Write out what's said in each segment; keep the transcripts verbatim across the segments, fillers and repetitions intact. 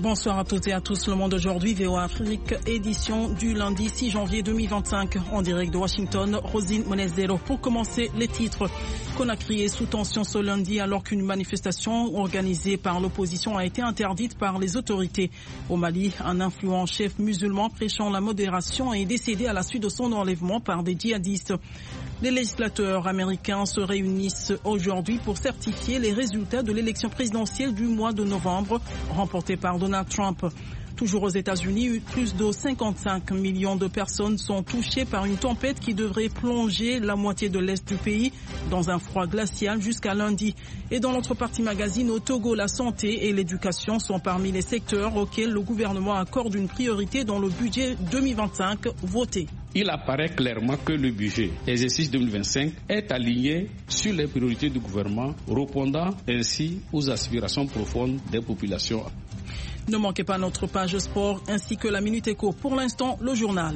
Bonsoir à toutes et à tous. Le Monde aujourd'hui, V O A Afrique, édition du lundi six janvier deux mille vingt-cinq. En direct de Washington, Rosine Monezero. Pour commencer, les titres. Conakry est sous tension ce lundi alors qu'une manifestation organisée par l'opposition a été interdite par les autorités. Au Mali, un influent chef musulman prêchant la modération est décédé à la suite de son enlèvement par des djihadistes. Les législateurs américains se réunissent aujourd'hui pour certifier les résultats de l'élection présidentielle du mois de novembre remportée par Donald Trump. Toujours aux États-Unis, plus de cinquante-cinq millions de personnes sont touchées par une tempête qui devrait plonger la moitié de l'est du pays dans un froid glacial jusqu'à lundi. Et dans notre partie magazine, au Togo, la santé et l'éducation sont parmi les secteurs auxquels le gouvernement accorde une priorité dans le budget deux mille vingt-cinq voté. Il apparaît clairement que le budget exercice deux mille vingt-cinq est aligné sur les priorités du gouvernement, répondant ainsi aux aspirations profondes des populations. Ne manquez pas notre page sport ainsi que la Minute Éco. Pour l'instant, le journal.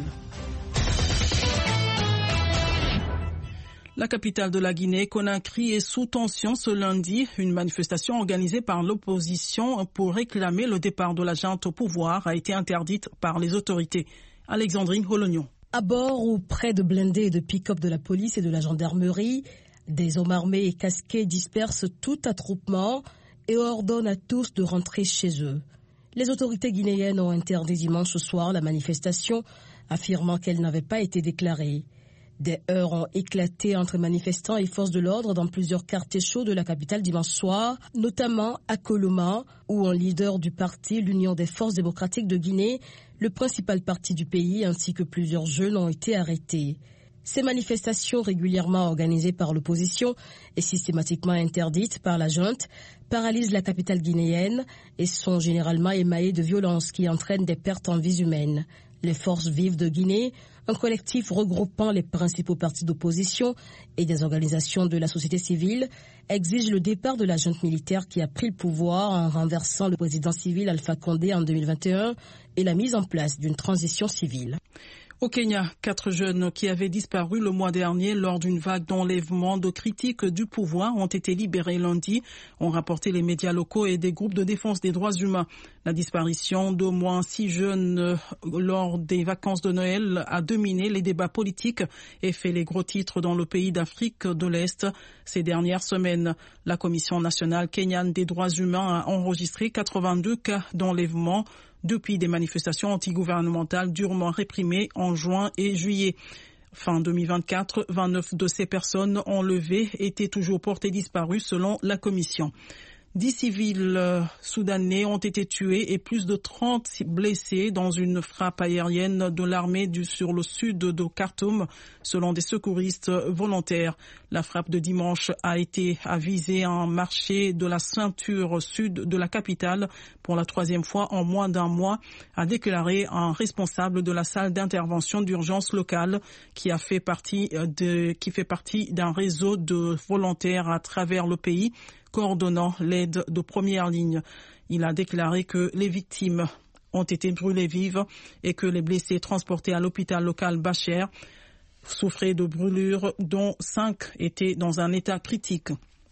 La capitale de la Guinée, Conakry, est sous tension ce lundi. Une manifestation organisée par l'opposition pour réclamer le départ de la junte au pouvoir a été interdite par les autorités. Alexandrine Holognon. À bord ou près de blindés et de pick-up de la police et de la gendarmerie, des hommes armés et casqués dispersent tout attroupement et ordonnent à tous de rentrer chez eux. Les autorités guinéennes ont interdit dimanche soir la manifestation, affirmant qu'elle n'avait pas été déclarée. Des heurts ont éclaté entre manifestants et forces de l'ordre dans plusieurs quartiers chauds de la capitale dimanche soir, notamment à Koloma, où un leader du parti, l'Union des forces démocratiques de Guinée, le principal parti du pays, ainsi que plusieurs jeunes ont été arrêtés. Ces manifestations régulièrement organisées par l'opposition et systématiquement interdites par la junte paralysent la capitale guinéenne et sont généralement émaillées de violences qui entraînent des pertes en vies humaines. Les Forces vives de Guinée, un collectif regroupant les principaux partis d'opposition et des organisations de la société civile, exige le départ de la junte militaire qui a pris le pouvoir en renversant le président civil Alpha Condé en deux mille vingt et un et la mise en place d'une transition civile. Au Kenya, quatre jeunes qui avaient disparu le mois dernier lors d'une vague d'enlèvement de critiques du pouvoir ont été libérés lundi, ont rapporté les médias locaux et des groupes de défense des droits humains. La disparition d'au moins six jeunes lors des vacances de Noël a dominé les débats politiques et fait les gros titres dans le pays d'Afrique de l'Est ces dernières semaines. La Commission nationale kenyane des droits humains a enregistré quatre-vingt-deux cas d'enlèvement depuis des manifestations antigouvernementales durement réprimées en juin et juillet. Fin deux mille vingt-quatre, vingt-neuf de ces personnes enlevées étaient toujours portées disparues selon la commission. Dix civils euh, soudanais ont été tués et plus de trente blessés dans une frappe aérienne de l'armée du, sur le sud de Khartoum, selon des secouristes volontaires. La frappe de dimanche a été à viser un marché de la ceinture sud de la capitale pour la troisième fois en moins d'un mois, a déclaré un responsable de la salle d'intervention d'urgence locale qui a fait partie de, qui fait partie d'un réseau de volontaires à travers le pays, coordonnant l'aide de première ligne. Il a déclaré que les victimes ont été brûlées vives et que les blessés transportés à l'hôpital local Bacher souffraient de brûlures dont cinq étaient dans un état critique.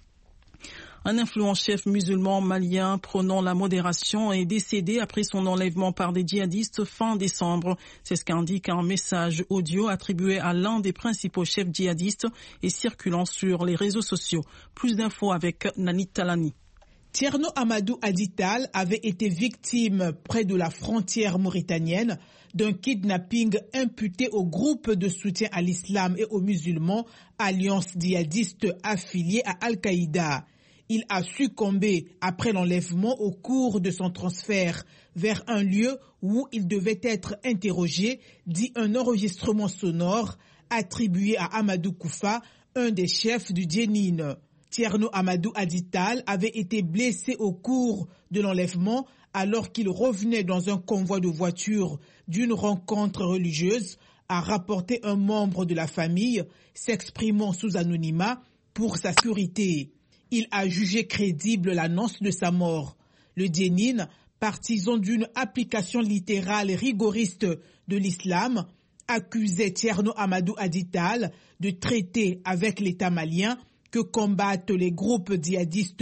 Un influent chef musulman malien prônant la modération est décédé après son enlèvement par des djihadistes fin décembre. C'est ce qu'indique un message audio attribué à l'un des principaux chefs djihadistes et circulant sur les réseaux sociaux. Plus d'infos avec Nani Talani. Tierno Amadou Adital avait été victime près de la frontière mauritanienne d'un kidnapping imputé au groupe de soutien à l'islam et aux musulmans, alliance djihadiste affiliée à Al-Qaïda. Il a succombé après l'enlèvement au cours de son transfert vers un lieu où il devait être interrogé, dit un enregistrement sonore attribué à Amadou Koufa, un des chefs du Djenin. Tierno Amadou Adital avait été blessé au cours de l'enlèvement alors qu'il revenait dans un convoi de voitures d'une rencontre religieuse, a rapporté un membre de la famille s'exprimant sous anonymat pour sa sécurité. Il a jugé crédible l'annonce de sa mort. Le Djenin, partisan d'une application littérale rigoriste de l'islam, accusait Tierno Amadou Adital de traiter avec l'État malien que combattent les groupes djihadistes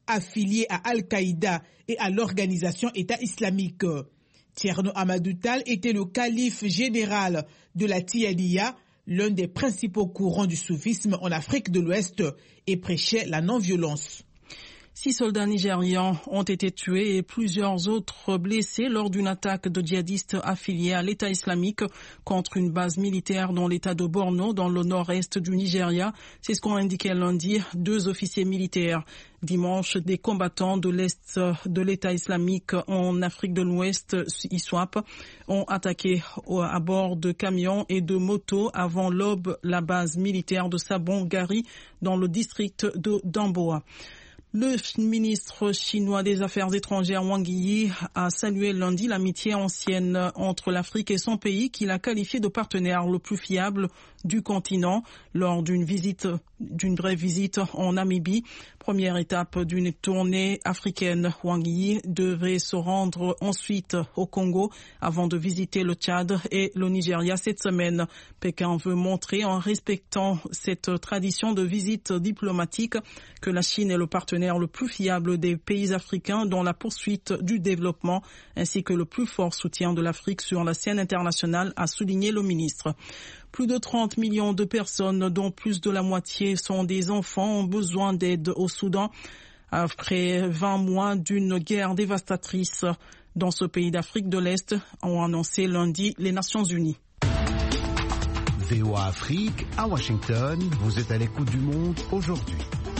affiliés à Al-Qaïda et à l'organisation État islamique. Thierno Amadou Tall était le calife général de la Tijaniya, l'un des principaux courants du soufisme en Afrique de l'Ouest, et prêchait la non-violence. Six soldats nigérians ont été tués et plusieurs autres blessés lors d'une attaque de djihadistes affiliés à l'État islamique contre une base militaire dans l'État de Borno, dans le nord-est du Nigeria. C'est ce qu'ont indiqué lundi deux officiers militaires. Dimanche, des combattants de l'Est de l'État islamique en Afrique de l'Ouest, I S W A P, ont attaqué à bord de camions et de motos avant l'aube la base militaire de Sabon-Gari dans le district de Damboa. Le ministre chinois des Affaires étrangères Wang Yi a salué lundi l'amitié ancienne entre l'Afrique et son pays, qu'il a qualifié de partenaire le plus fiable du continent lors d'une visite, d'une brève visite en Namibie. Première étape d'une tournée africaine, Wang Yi devait se rendre ensuite au Congo avant de visiter le Tchad et le Nigeria cette semaine. Pékin veut montrer, en respectant cette tradition de visite diplomatique, que la Chine est le partenaire le plus fiable des pays africains dans la poursuite du développement, ainsi que le plus fort soutien de l'Afrique sur la scène internationale, a souligné le ministre. Plus de trente millions de personnes, dont plus de la moitié sont des enfants, ont besoin d'aide au Soudan après vingt mois d'une guerre dévastatrice dans ce pays d'Afrique de l'Est, ont annoncé lundi les Nations Unies. V O A Afrique, à Washington, vous êtes à l'écoute du monde aujourd'hui.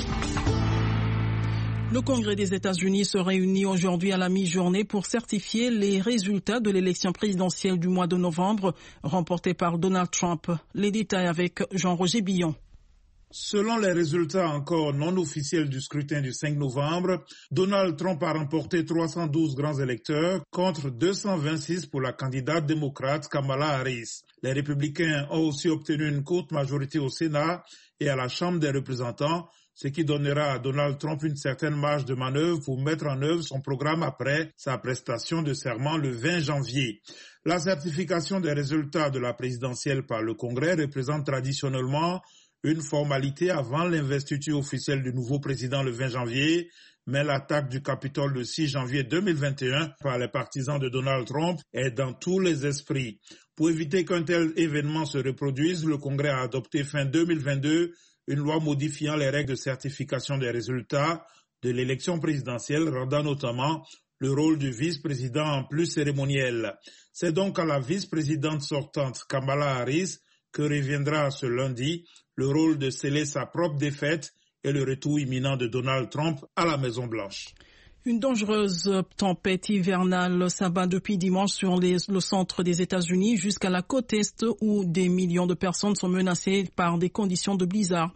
Le Congrès des États-Unis se réunit aujourd'hui à la mi-journée pour certifier les résultats de l'élection présidentielle du mois de novembre remportée par Donald Trump. Les détails avec Jean-Roger Billon. Selon les résultats encore non officiels du scrutin du cinq novembre, Donald Trump a remporté trois cent douze grands électeurs contre deux cent vingt-six pour la candidate démocrate Kamala Harris. Les républicains ont aussi obtenu une courte majorité au Sénat et à la Chambre des représentants, ce qui donnera à Donald Trump une certaine marge de manœuvre pour mettre en œuvre son programme après sa prestation de serment le vingt janvier. La certification des résultats de la présidentielle par le Congrès représente traditionnellement une formalité avant l'investiture officielle du nouveau président le vingt janvier, mais l'attaque du Capitole le six janvier deux mille vingt et un par les partisans de Donald Trump est dans tous les esprits. Pour éviter qu'un tel événement se reproduise, le Congrès a adopté fin deux mille vingt-deux une loi modifiant les règles de certification des résultats de l'élection présidentielle, rendant notamment le rôle du vice-président en plus cérémoniel. C'est donc à la vice-présidente sortante Kamala Harris que reviendra ce lundi le rôle de sceller sa propre défaite et le retour imminent de Donald Trump à la Maison-Blanche. Une dangereuse tempête hivernale s'abat depuis dimanche sur les, le centre des États-Unis jusqu'à la côte est où des millions de personnes sont menacées par des conditions de blizzard.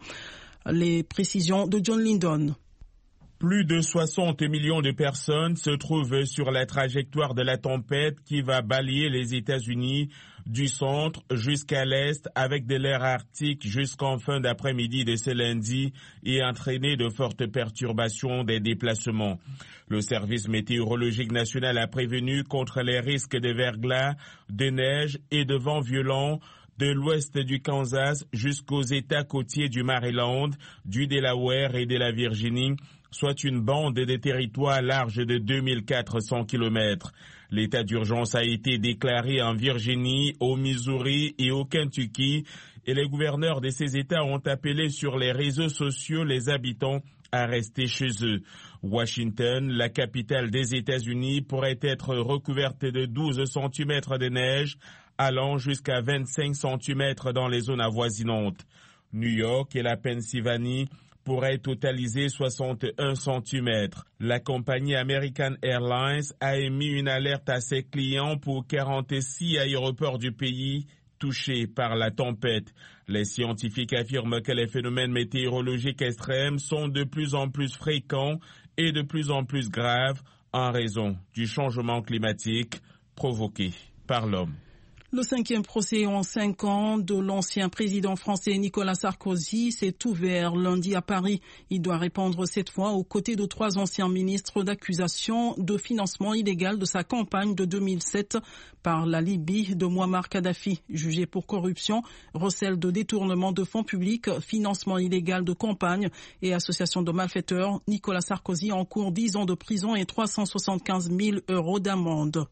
Les précisions de John Lyndon. Plus de soixante millions de personnes se trouvent sur la trajectoire de la tempête qui va balayer les États-Unis du centre jusqu'à l'est avec de l'air arctique jusqu'en fin d'après-midi de ce lundi et entraîner de fortes perturbations des déplacements. Le service météorologique national a prévenu contre les risques de verglas, de neige et de vents violents de l'ouest du Kansas jusqu'aux États côtiers du Maryland, du Delaware et de la Virginie, soit une bande de territoires large de deux mille quatre cents kilomètres. L'état d'urgence a été déclaré en Virginie, au Missouri et au Kentucky, et les gouverneurs de ces États ont appelé sur les réseaux sociaux les habitants à rester chez eux. Washington, la capitale des États-Unis, pourrait être recouverte de douze centimètres de neige, allant jusqu'à vingt-cinq centimètres dans les zones avoisinantes. New York et la Pennsylvanie pourrait totaliser soixante et un centimètres. La compagnie American Airlines a émis une alerte à ses clients pour quarante-six aéroports du pays touchés par la tempête. Les scientifiques affirment que les phénomènes météorologiques extrêmes sont de plus en plus fréquents et de plus en plus graves en raison du changement climatique provoqué par l'homme. Le cinquième procès en cinq ans de l'ancien président français Nicolas Sarkozy s'est ouvert lundi à Paris. Il doit répondre cette fois aux côtés de trois anciens ministres d'accusations de financement illégal de sa campagne de deux mille sept par la Libye de Mouammar Kadhafi, jugé pour corruption, recel de détournement de fonds publics, financement illégal de campagne et association de malfaiteurs. Nicolas Sarkozy encourt dix ans de prison et trois cent soixante-quinze mille euros d'amende.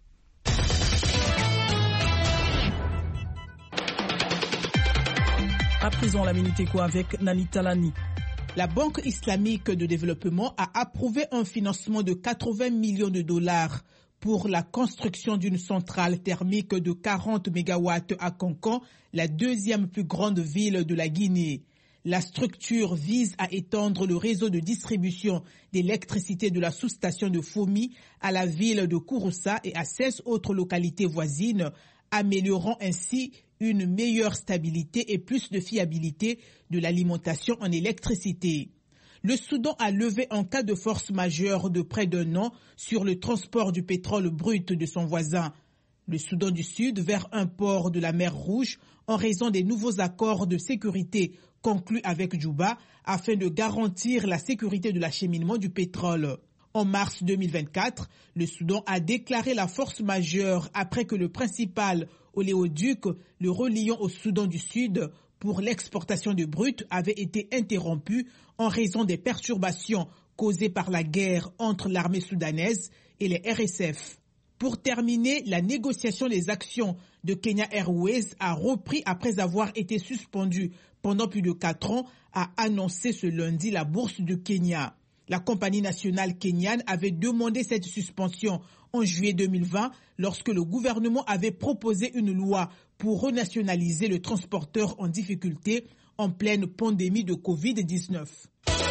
À présent, la Minute Éco avec Nani Talani. La Banque islamique de développement a approuvé un financement de quatre-vingts millions de dollars pour la construction d'une centrale thermique de quarante mégawatts à Kankan, la deuxième plus grande ville de la Guinée. La structure vise à étendre le réseau de distribution d'électricité de la sous-station de Fomi à la ville de Kouroussa et à seize autres localités voisines, améliorant ainsi une meilleure stabilité et plus de fiabilité de l'alimentation en électricité. Le Soudan a levé un cas de force majeure de près d'un an sur le transport du pétrole brut de son voisin, le Soudan du Sud, vers un port de la mer Rouge en raison des nouveaux accords de sécurité conclus avec Djouba afin de garantir la sécurité de l'acheminement du pétrole. En mars deux mille vingt-quatre, le Soudan a déclaré la force majeure après que le principal oléoduc, le reliant au Soudan du Sud pour l'exportation de brut, avait été interrompu en raison des perturbations causées par la guerre entre l'armée soudanaise et les R S F. Pour terminer, la négociation des actions de Kenya Airways a repris après avoir été suspendue pendant plus de quatre ans, a annoncé ce lundi la bourse du Kenya. La compagnie nationale kenyane avait demandé cette suspension en juillet deux mille vingt lorsque le gouvernement avait proposé une loi pour renationaliser le transporteur en difficulté en pleine pandémie de covid dix-neuf.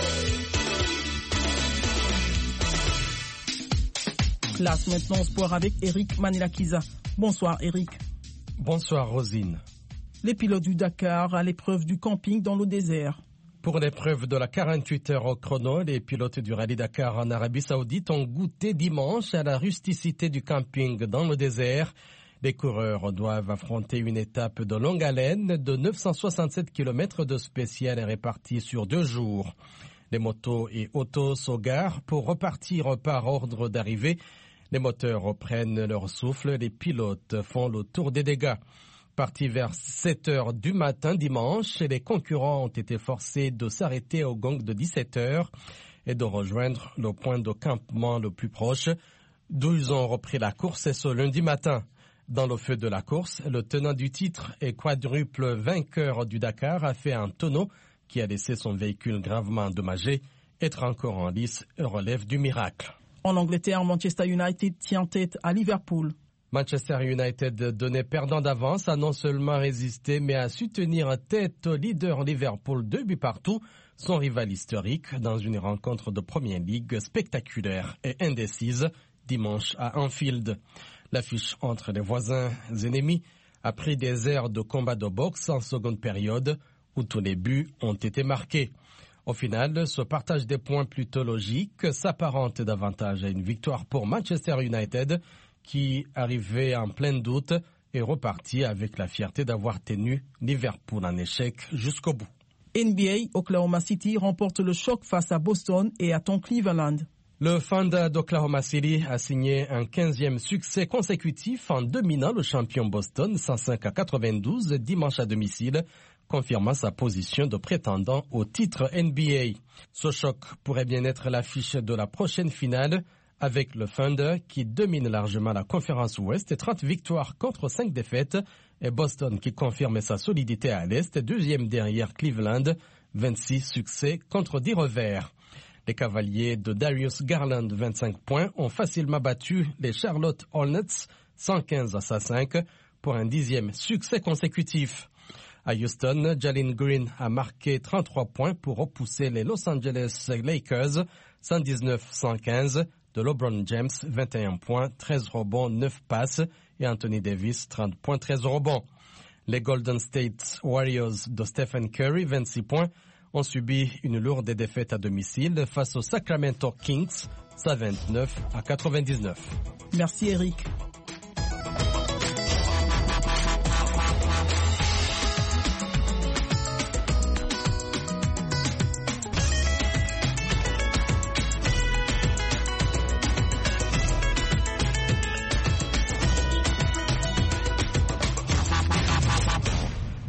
Classe maintenant sport avec Eric Manilakiza. Bonsoir Eric. Bonsoir Rosine. Les pilotes du Dakar à l'épreuve du camping dans le désert. Pour l'épreuve de la quarante-huit heures au chrono, les pilotes du Rallye Dakar en Arabie Saoudite ont goûté dimanche à la rusticité du camping dans le désert. Les coureurs doivent affronter une étape de longue haleine de neuf cent soixante-sept kilomètres de spécial répartis sur deux jours. Les motos et autos se garent pour repartir par ordre d'arrivée. Les moteurs reprennent leur souffle, les pilotes font le tour des dégâts. Partis vers sept heures du matin dimanche, les concurrents ont été forcés de s'arrêter au gong de dix-sept heures et de rejoindre le point de campement le plus proche, d'où ils ont repris la course ce lundi matin. Dans le feu de la course, le tenant du titre et quadruple vainqueur du Dakar a fait un tonneau qui a laissé son véhicule gravement endommagé. Être encore en lice relève du miracle. En Angleterre, Manchester United tient tête à Liverpool. Manchester United, donné perdant d'avance, a non seulement résisté, mais a su tenir tête au leader Liverpool deux buts partout, son rival historique, dans une rencontre de Premier League spectaculaire et indécise, dimanche à Anfield. L'affiche entre les voisins ennemis a pris des airs de combat de boxe en seconde période, où tous les buts ont été marqués. Au final, ce partage des points plutôt logique s'apparente davantage à une victoire pour Manchester United, qui, arrivé en plein doute, est reparti avec la fierté d'avoir tenu Liverpool en échec jusqu'au bout. N B A, Oklahoma City remporte le choc face à Boston et attend Cleveland. Le Thunder d'Oklahoma City a signé un quinzième succès consécutif en dominant le champion Boston cent cinq à quatre-vingt-douze dimanche à domicile, confirmant sa position de prétendant au titre N B A. Ce choc pourrait bien être l'affiche de la prochaine finale, avec le Thunder qui domine largement la conférence Ouest et trente victoires contre cinq défaites, et Boston qui confirme sa solidité à l'Est, deuxième derrière Cleveland, vingt-six succès contre dix revers. Les Cavaliers de Darius Garland, vingt-cinq points, ont facilement battu les Charlotte Hornets, cent quinze à cent cinq, pour un dixième succès consécutif. À Houston, Jalen Green a marqué trente-trois points pour repousser les Los Angeles Lakers, cent dix-neuf à cent quinze, de LeBron James, vingt et un points, treize rebonds, neuf passes, et Anthony Davis, trente points, treize rebonds. Les Golden State Warriors de Stephen Curry, vingt-six points, ont subi une lourde défaite à domicile face aux Sacramento Kings, cent vingt-neuf à quatre-vingt-dix-neuf. Merci Eric.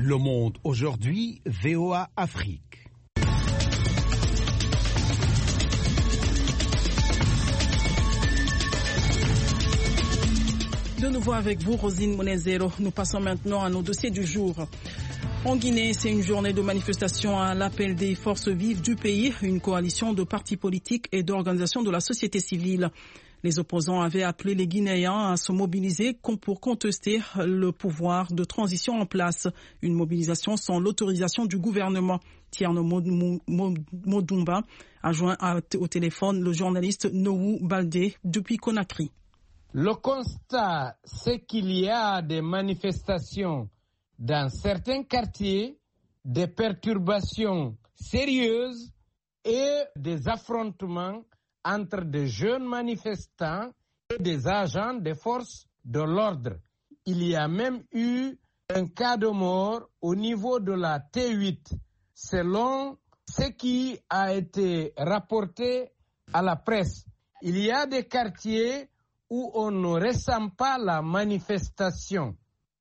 Le Monde aujourd'hui, V O A Afrique. De nouveau avec vous, Rosine Monezero. Nous passons maintenant à nos dossiers du jour. En Guinée, c'est une journée de manifestation à l'appel des forces vives du pays, une coalition de partis politiques et d'organisations de la société civile. Les opposants avaient appelé les Guinéens à se mobiliser pour contester le pouvoir de transition en place. Une mobilisation sans l'autorisation du gouvernement. Tierno Modumba a joint au téléphone le journaliste Nohou Baldé depuis Conakry. Le constat, c'est qu'il y a des manifestations dans certains quartiers, des perturbations sérieuses et des affrontements entre des jeunes manifestants et des agents des forces de l'ordre. Il y a même eu un cas de mort au niveau de la T huit, selon ce qui a été rapporté à la presse. Il y a des quartiers où on ne ressent pas la manifestation,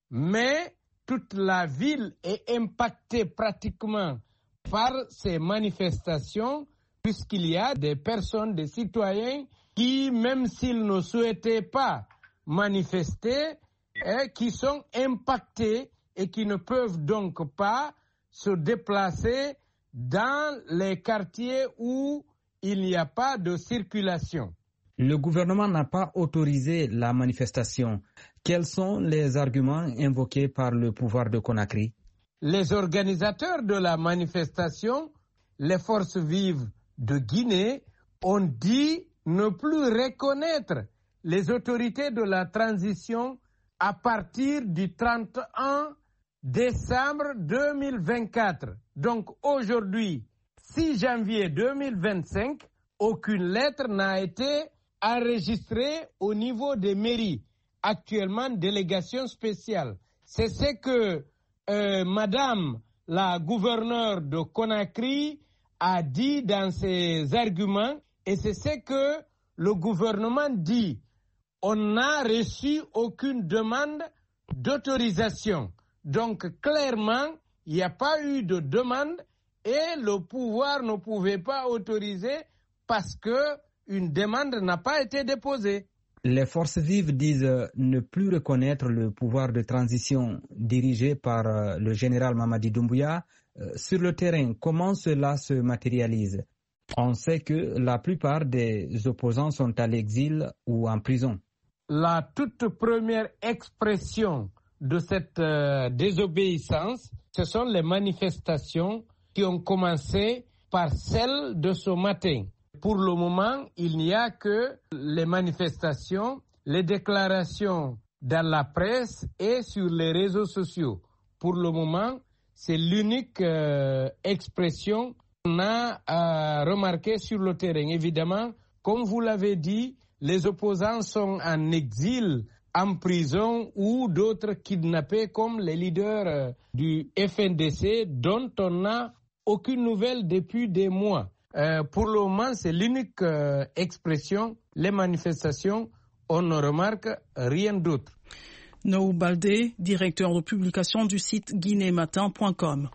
mais toute la ville est impactée pratiquement par ces manifestations, puisqu'il y a des personnes, des citoyens qui, même s'ils ne souhaitaient pas manifester, eh, qui sont impactés et qui ne peuvent donc pas se déplacer dans les quartiers où il n'y a pas de circulation. Le gouvernement n'a pas autorisé la manifestation. Quels sont les arguments invoqués par le pouvoir de Conakry? Les organisateurs de la manifestation, les forces vives de Guinée, ont dit ne plus reconnaître les autorités de la transition à partir du trente et un décembre deux mille vingt-quatre. Donc aujourd'hui, six janvier deux mille vingt-cinq, aucune lettre n'a été enregistrée au niveau des mairies. Actuellement, délégation spéciale. C'est ce que euh, Madame la gouverneure de Conakry a dit dans ses arguments, et c'est ce que le gouvernement dit. On n'a reçu aucune demande d'autorisation. Donc clairement, il n'y a pas eu de demande et le pouvoir ne pouvait pas autoriser parce qu'une demande n'a pas été déposée. Les forces vives disent ne plus reconnaître le pouvoir de transition dirigé par le général Mamadi Doumbouya. Sur le terrain, comment cela se matérialise? On sait que la plupart des opposants sont à l'exil ou en prison. La toute première expression de cette euh, désobéissance, ce sont les manifestations qui ont commencé par celle de ce matin. Pour le moment, il n'y a que les manifestations, les déclarations dans la presse et sur les réseaux sociaux. Pour le moment, c'est l'unique euh, expression qu'on a euh, remarquée sur le terrain. Évidemment, comme vous l'avez dit, les opposants sont en exil, en prison ou d'autres kidnappés comme les leaders euh, du F N D C dont on n'a aucune nouvelle depuis des mois. Euh, pour le moment, c'est l'unique euh, expression, les manifestations, on ne remarque rien d'autre. Nohou Baldé, directeur de publication du site guinéematin point com.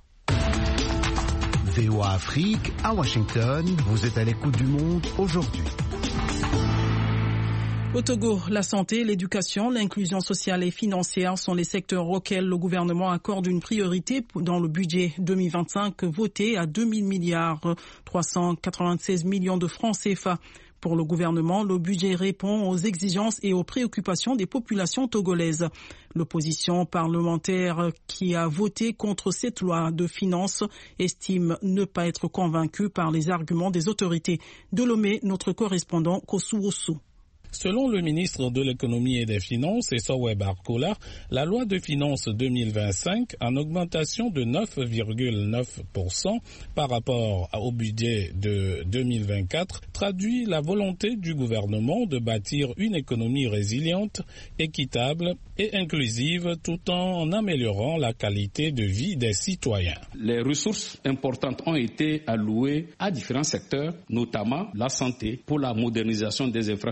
V O A Afrique, à Washington, vous êtes à l'écoute du monde aujourd'hui. Au Togo, la santé, l'éducation, l'inclusion sociale et financière sont les secteurs auxquels le gouvernement accorde une priorité dans le budget deux mille vingt-cinq voté à deux mille milliards trois cent quatre-vingt-seize millions de francs C F A. Pour le gouvernement, le budget répond aux exigences et aux préoccupations des populations togolaises. L'opposition parlementaire qui a voté contre cette loi de finances estime ne pas être convaincue par les arguments des autorités. De Lomé, notre correspondant Kosu Osu. Selon le ministre de l'économie et des finances, Essowe Barkola, la loi de finances deux mille vingt-cinq, en augmentation de neuf virgule neuf pour cent par rapport au budget de deux mille vingt-quatre, traduit la volonté du gouvernement de bâtir une économie résiliente, équitable et inclusive tout en améliorant la qualité de vie des citoyens. Les ressources importantes ont été allouées à différents secteurs, notamment la santé, pour la modernisation des infrastructures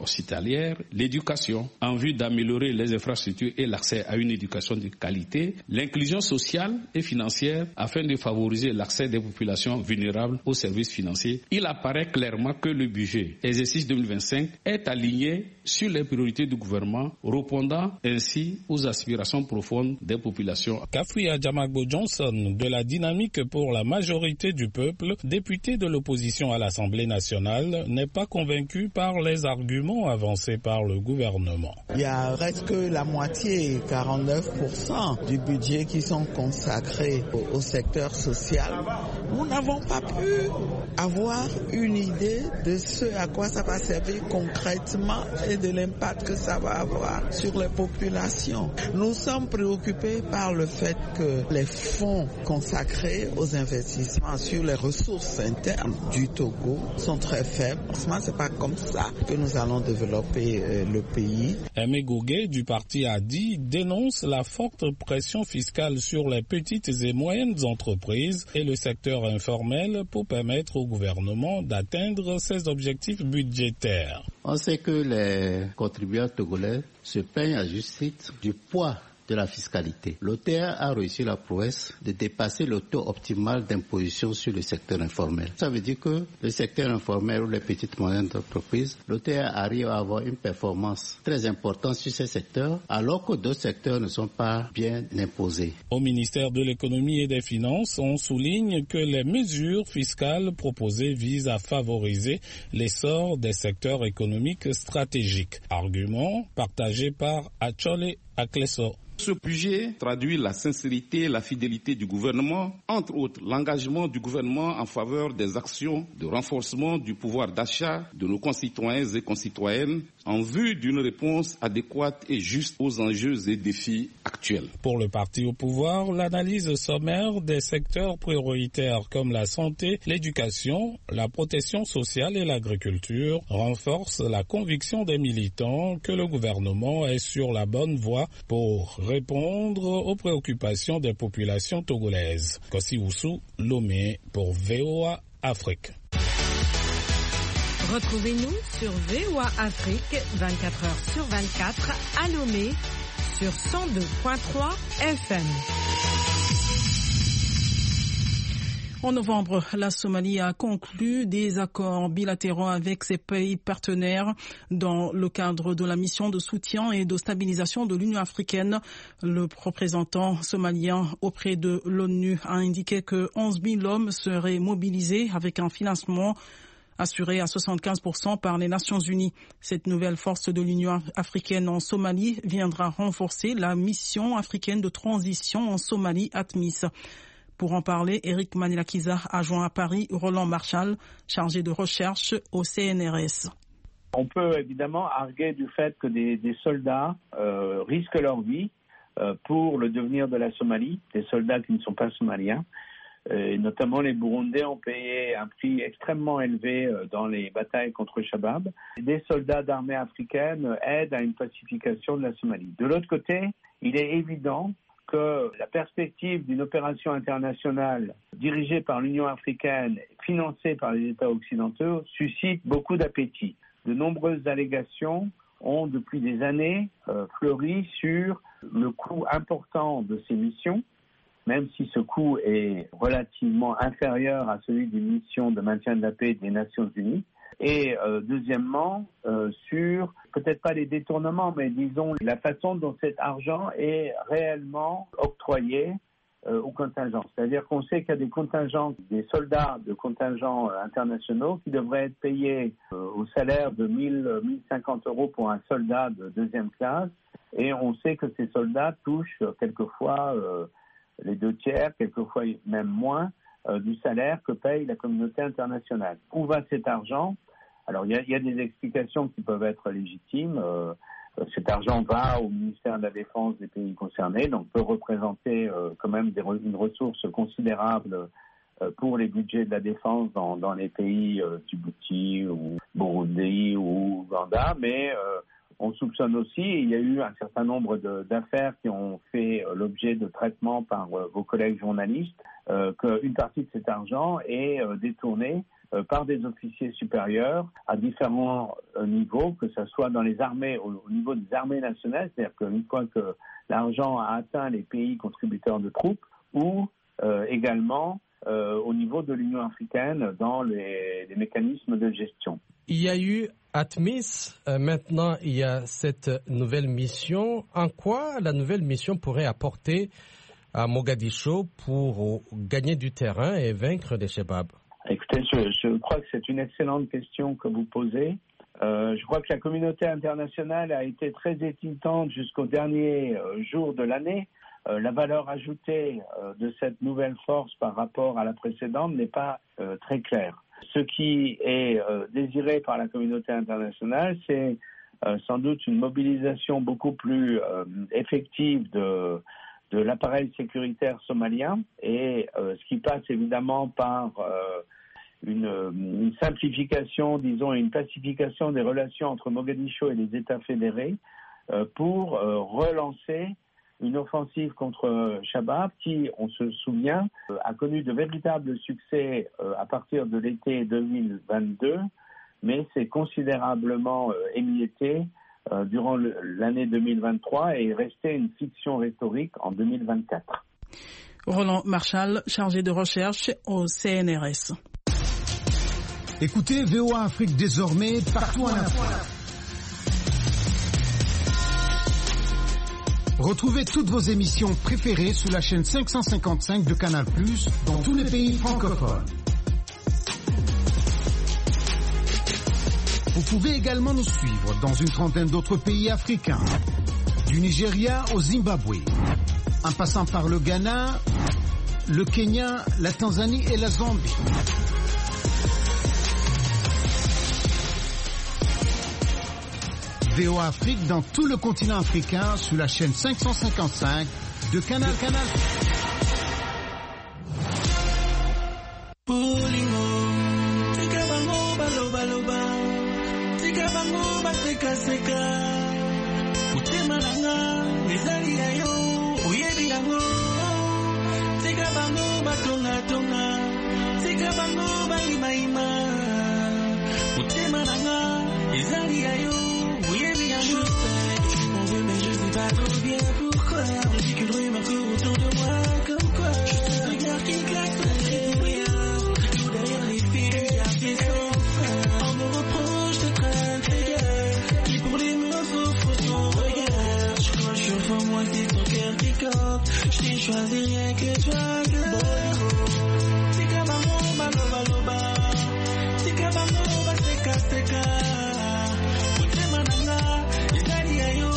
hospitalière, l'éducation, en vue d'améliorer les infrastructures et l'accès à une éducation de qualité, l'inclusion sociale et financière afin de favoriser l'accès des populations vulnérables aux services financiers. Il apparaît clairement que le budget exercice deux mille vingt-cinq est aligné sur les priorités du gouvernement, répondant ainsi aux aspirations profondes des populations. Kafouya Djamagbo Johnson, de la Dynamique pour la majorité du peuple, député de l'opposition à l'Assemblée nationale, n'est pas convaincu par les arguments avancés par le gouvernement. Il y a reste que la moitié, quarante-neuf pour cent du budget qui sont consacrés au, au secteur social. Nous n'avons pas pu avoir une idée de ce à quoi ça va servir concrètement et de l'impact que ça va avoir sur les populations. Nous sommes préoccupés par le fait que les fonds consacrés aux investissements sur les ressources internes du Togo sont très faibles. Franchement, c'est pas comme ça que nous allons développer euh, le pays. Aimé Gougué du parti A D I dénonce la forte pression fiscale sur les petites et moyennes entreprises et le secteur informel pour permettre au gouvernement d'atteindre ses objectifs budgétaires. On sait que les contribuables togolais se plaignent à juste titre du poids de la fiscalité. L'O T A a réussi la prouesse de dépasser le taux optimal d'imposition sur le secteur informel. Ça veut dire que le secteur informel ou les petites et moyennes entreprises, l'O T A arrive à avoir une performance très importante sur ces secteurs, alors que d'autres secteurs ne sont pas bien imposés. Au ministère de l'Économie et des Finances, on souligne que les mesures fiscales proposées visent à favoriser l'essor des secteurs économiques stratégiques. Argument partagé par Achole Akleso. Ce budget traduit la sincérité et la fidélité du gouvernement, entre autres l'engagement du gouvernement en faveur des actions de renforcement du pouvoir d'achat de nos concitoyens et concitoyennes en vue d'une réponse adéquate et juste aux enjeux et défis actuels. Pour le parti au pouvoir, l'analyse sommaire des secteurs prioritaires comme la santé, l'éducation, la protection sociale et l'agriculture renforce la conviction des militants que le gouvernement est sur la bonne voie pour répondre aux préoccupations des populations togolaises. Kossi Oussou, Lomé pour V O A Afrique. Retrouvez-nous sur V O A Afrique vingt-quatre heures sur vingt-quatre à Lomé sur cent deux virgule trois F M. En novembre, la Somalie a conclu des accords bilatéraux avec ses pays partenaires dans le cadre de la mission de soutien et de stabilisation de l'Union africaine. Le représentant somalien auprès de l'ONU a indiqué que onze mille hommes seraient mobilisés avec un financement assuré à soixante-quinze pour cent par les Nations Unies. Cette nouvelle force de l'Union africaine en Somalie viendra renforcer la mission africaine de transition en Somalie, ATMIS. Pour en parler, Eric Manilakiza a joint à Paris Roland Marchal, chargé de recherche au C N R S. On peut évidemment arguer du fait que des, des soldats euh, risquent leur vie euh, pour le devenir de la Somalie, des soldats qui ne sont pas somaliens. Euh, notamment les Burundais ont payé un prix extrêmement élevé euh, dans les batailles contre Shabab. Des soldats d'armée africaine aident à une pacification de la Somalie. De l'autre côté, il est évident que la perspective d'une opération internationale dirigée par l'Union africaine, financée par les États occidentaux, suscite beaucoup d'appétit. De nombreuses allégations ont depuis des années euh, fleuri sur le coût important de ces missions, même si ce coût est relativement inférieur à celui des missions de maintien de la paix des Nations Unies. Et euh, deuxièmement, euh, sur peut-être pas les détournements, mais disons la façon dont cet argent est réellement octroyé euh, aux contingents. C'est-à-dire qu'on sait qu'il y a des contingents, des soldats de contingents euh, internationaux qui devraient être payés euh, au salaire de mille, mille cinquante euros pour un soldat de deuxième classe. Et on sait que ces soldats touchent euh, quelquefois euh, les deux tiers, quelquefois même moins, euh, du salaire que paye la communauté internationale. Où va cet argent ? Alors, il y, y a des explications qui peuvent être légitimes. Euh, cet argent va au ministère de la Défense des pays concernés, donc peut représenter euh, quand même des re- une ressource considérable euh, pour les budgets de la défense dans, dans les pays euh, Djibouti ou Burundi ou Ouganda. Mais euh, On soupçonne aussi, il y a eu un certain nombre de, d'affaires qui ont fait euh, l'objet de traitement par euh, vos collègues journalistes, euh, qu'une partie de cet argent est euh, détournée euh, par des officiers supérieurs à différents euh, niveaux, que ce soit dans les armées, au, au niveau des armées nationales, c'est-à-dire qu'une fois que l'argent a atteint les pays contributeurs de troupes, ou euh, également euh, au niveau de l'Union africaine dans les, les mécanismes de gestion. Il y a eu ATMIS, euh, maintenant il y a cette nouvelle mission. En quoi la nouvelle mission pourrait apporter à Mogadiscio pour gagner du terrain et vaincre les Chebab? Écoutez, je, je crois que c'est une excellente question que vous posez. Euh, je crois que la communauté internationale a été très hésitante jusqu'au dernier euh, jour de l'année. Euh, la valeur ajoutée euh, de cette nouvelle force par rapport à la précédente n'est pas euh, très claire. Ce qui est euh, désiré par la communauté internationale, c'est euh, sans doute une mobilisation beaucoup plus euh, effective de, de l'appareil sécuritaire somalien, et euh, ce qui passe évidemment par euh, une, une simplification, disons, une pacification des relations entre Mogadiscio et les États fédérés euh, pour euh, relancer une offensive contre Shabab qui, on se souvient, euh, a connu de véritables succès euh, à partir de l'été deux mille vingt-deux, mais s'est considérablement euh, émietté euh, durant le, l'année deux mille vingt-trois et est resté une fiction rhétorique en deux mille vingt-quatre. Roland Marchal, chargé de recherche au C N R S. Écoutez V O A Afrique désormais partout en Afrique. Retrouvez toutes vos émissions préférées sur la chaîne cinq cent cinquante-cinq de Canal plus, dans tous les pays francophones. Vous pouvez également nous suivre dans une trentaine d'autres pays africains, du Nigeria au Zimbabwe, en passant par le Ghana, le Kenya, la Tanzanie et la Zambie. V O A Afrique dans tout le continent africain sur la chaîne cinq cent cinquante-cinq de Canal Canal. Pas trop bien pourquoi on dit que le rumeur court autour de moi comme quoi je suis un regard qui claque sur les tout derrière les filles du quartier sans fin. On me reproche de traîne tes qui pour les mots faut son regard. Je crois je suis au moi c'est ton cœur qui compte. Je n'ai choisi rien que toi que c'est comme un mot baloba loba c'est comme un mot ba seka seka utema nanga izali ayo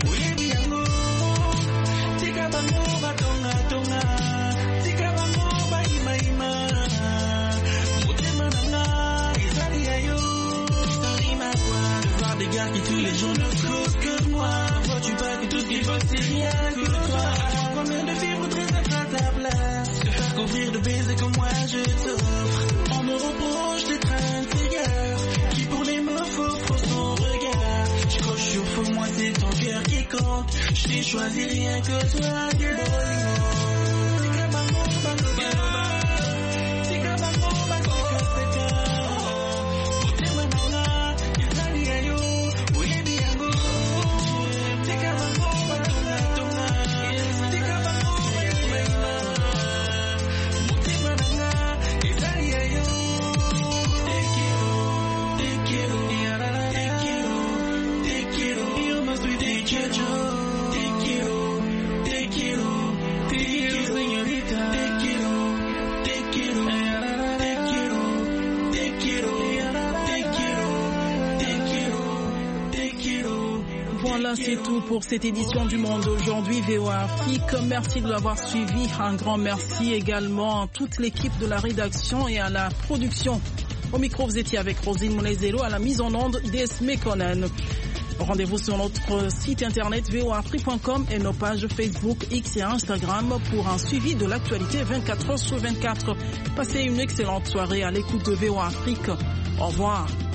des gars qui tous les jours ne causent que moi. Vois-tu pas que tout ce qu'il faut c'est rien que toi. Combien de filles voudraient être à ta place, te faire couvrir de baisers comme moi je t'offre. On me reproche d'être un tigre qui pour les mots faut faut son regard. Je coche au fond moi c'est ton cœur qui compte. Je n'ai choisi rien que toi girl. Voilà, c'est tout pour cette édition du Monde aujourd'hui V O A Afrique. Merci de l'avoir suivi. Un grand merci également à toute l'équipe de la rédaction et à la production. Au micro, vous étiez avec Rosine Moulezelo, à la mise en onde Des Mekonnen. Rendez-vous sur notre site internet v o a afrique point com et nos pages Facebook, X et Instagram pour un suivi de l'actualité vingt-quatre heures sur vingt-quatre. Passez une excellente soirée à l'écoute de V O A Afrique. Au revoir.